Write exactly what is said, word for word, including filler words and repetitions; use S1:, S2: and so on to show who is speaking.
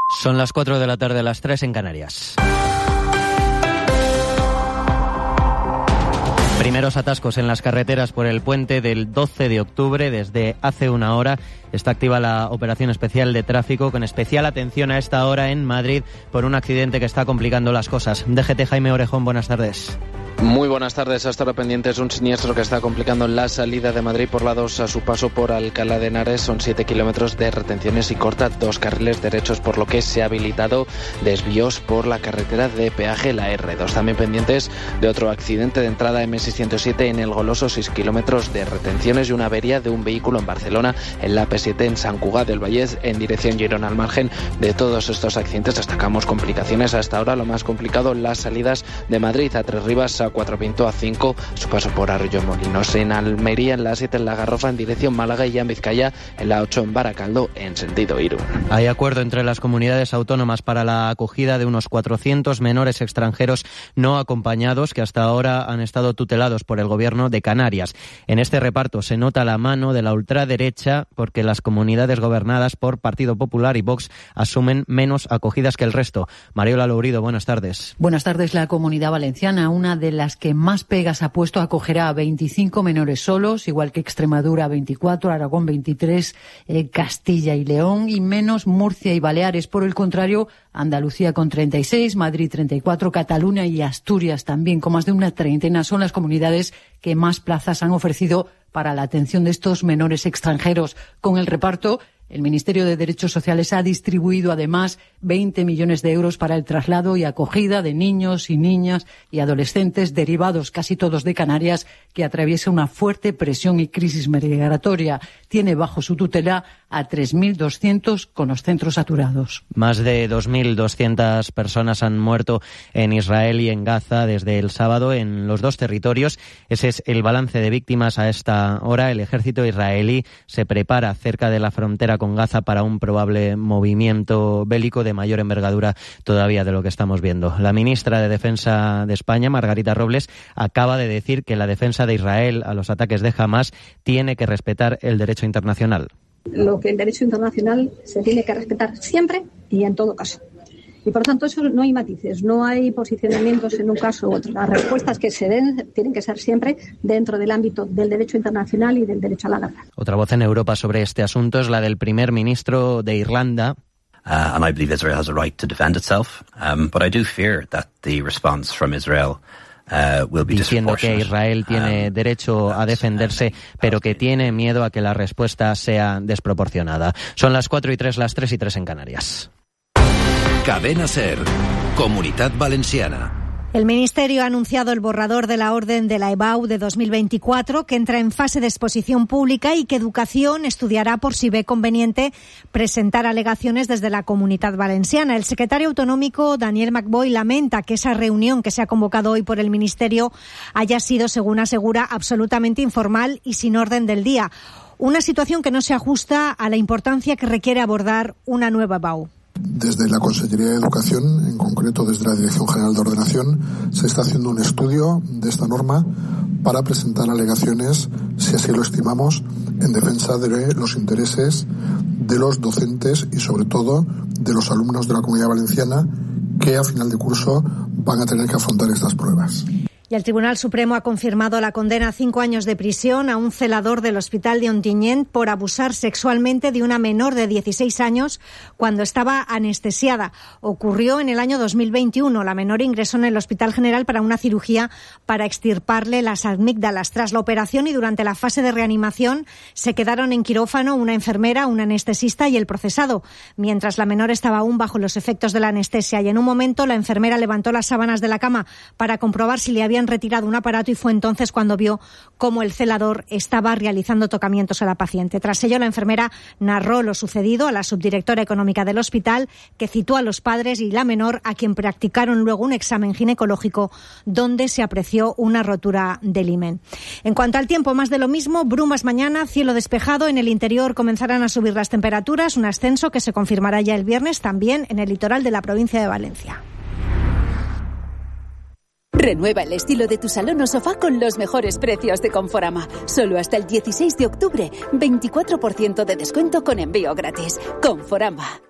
S1: Son las cuatro de la tarde, las tres en Canarias. Primeros atascos en las carreteras por el puente del doce de octubre. Desde hace una hora está activa la operación especial de tráfico, con especial atención a esta hora en Madrid por un accidente que está complicando las cosas. D G T Jaime Orejón, buenas tardes.
S2: Muy buenas tardes. Hasta ahora pendientes un siniestro que está complicando la salida de Madrid por la dos a su paso por Alcalá de Henares. Son siete kilómetros de retenciones y corta dos carriles derechos, por lo que se ha habilitado desvíos por la carretera de peaje, la erre dos. También pendientes de otro accidente de entrada eme seiscientos siete en El Goloso, seis kilómetros de retenciones y una avería de un vehículo en Barcelona en la pe siete en Sant Cugat del Vallès en dirección Girona. Al margen de todos estos accidentes destacamos complicaciones hasta ahora. Lo más complicado, las salidas de Madrid a Tres Rivas, a Cuatro Pinto, a cinco, su paso por Arroyomolinos, en Almería, en la siete en La Garrofa en dirección Málaga y en Vizcaya en la ocho en Baracaldo en sentido Irún.
S1: Hay acuerdo entre las comunidades autónomas para la acogida de unos cuatrocientos menores extranjeros no acompañados que hasta ahora han estado tutelados por el gobierno de Canarias. En este reparto se nota la mano de la ultraderecha porque las comunidades gobernadas por Partido Popular y Vox asumen menos acogidas que el resto. Mariola Lourido, buenas tardes.
S3: Buenas tardes. La Comunidad Valenciana, una de las que más pegas ha puesto, acogerá a veinticinco menores solos, igual que Extremadura veinticuatro, Aragón veintitrés, eh, Castilla y León, y menos Murcia y Baleares. Por el contrario, Andalucía con treinta y seis, Madrid treinta y cuatro, Cataluña y Asturias también con más de una treintena son las comunidades que más plazas han ofrecido para la atención de estos menores extranjeros. Con el reparto, el Ministerio de Derechos Sociales ha distribuido además veinte millones de euros para el traslado y acogida de niños y niñas y adolescentes derivados casi todos de Canarias, que atraviesa una fuerte presión y crisis migratoria. Tiene bajo su tutela a tres mil doscientos con los centros saturados.
S1: Más de dos mil doscientas personas han muerto en Israel y en Gaza desde el sábado en los dos territorios. Ese es el balance de víctimas a esta hora. El ejército israelí se prepara cerca de la frontera con Gaza para un probable movimiento bélico de mayor envergadura todavía de lo que estamos viendo. La ministra de Defensa de España, Margarita Robles, acaba de decir que la defensa de Israel a los ataques de Hamás tiene que respetar el derecho internacional.
S4: Lo que el derecho internacional se tiene que respetar siempre y en todo caso. Y por tanto, eso no hay matices, no hay posicionamientos en un caso u otro. Las respuestas que se den tienen que ser siempre dentro del ámbito del derecho internacional y del derecho a la guerra.
S1: Otra voz en Europa sobre este asunto es la del primer ministro de Irlanda.
S5: Uh, and I believe Israel has a right to defend itself, um, but I do fear that the response from Israel Uh, will be
S1: diciendo que Israel tiene
S5: um,
S1: derecho a defenderse, pero que tiene miedo a que la respuesta sea desproporcionada. Son las cuatro y tres, las tres y tres en Canarias.
S6: Cadena SER, Comunitat Valenciana.
S7: El Ministerio ha anunciado el borrador de la orden de la E B A U de dos mil veinticuatro, que entra en fase de exposición pública y que Educación estudiará por si ve conveniente presentar alegaciones desde la Comunitat Valenciana. El secretario autonómico, Daniel McBoy, lamenta que esa reunión que se ha convocado hoy por el Ministerio haya sido, según asegura, absolutamente informal y sin orden del día. Una situación que no se ajusta a la importancia que requiere abordar una nueva E B A U.
S8: Desde la Consejería de Educación, en concreto desde la Dirección General de Ordenación, se está haciendo un estudio de esta norma para presentar alegaciones, si así lo estimamos, en defensa de los intereses de los docentes y sobre todo de los alumnos de la Comunidad Valenciana que a final de curso van a tener que afrontar estas pruebas.
S7: Y el Tribunal Supremo ha confirmado la condena a cinco años de prisión a un celador del Hospital de Ontinyent por abusar sexualmente de una menor de dieciséis años cuando estaba anestesiada. Ocurrió en el año dos mil veintiuno. La menor ingresó en el Hospital General para una cirugía para extirparle las amígdalas. Tras la operación y durante la fase de reanimación se quedaron en quirófano una enfermera, un anestesista y el procesado, mientras la menor estaba aún bajo los efectos de la anestesia. Y en un momento la enfermera levantó las sábanas de la cama para comprobar si le habían retirado un aparato y fue entonces cuando vio cómo el celador estaba realizando tocamientos a la paciente. Tras ello, la enfermera narró lo sucedido a la subdirectora económica del hospital, que citó a los padres y la menor, a quien practicaron luego un examen ginecológico donde se apreció una rotura del himen. En cuanto al tiempo, más de lo mismo, brumas mañana, cielo despejado, en el interior comenzarán a subir las temperaturas, un ascenso que se confirmará ya el viernes también en el litoral de la provincia de Valencia.
S9: Renueva el estilo de tu salón o sofá con los mejores precios de Conforama. Solo hasta el dieciséis de octubre, veinticuatro por ciento de descuento con envío gratis. Conforama.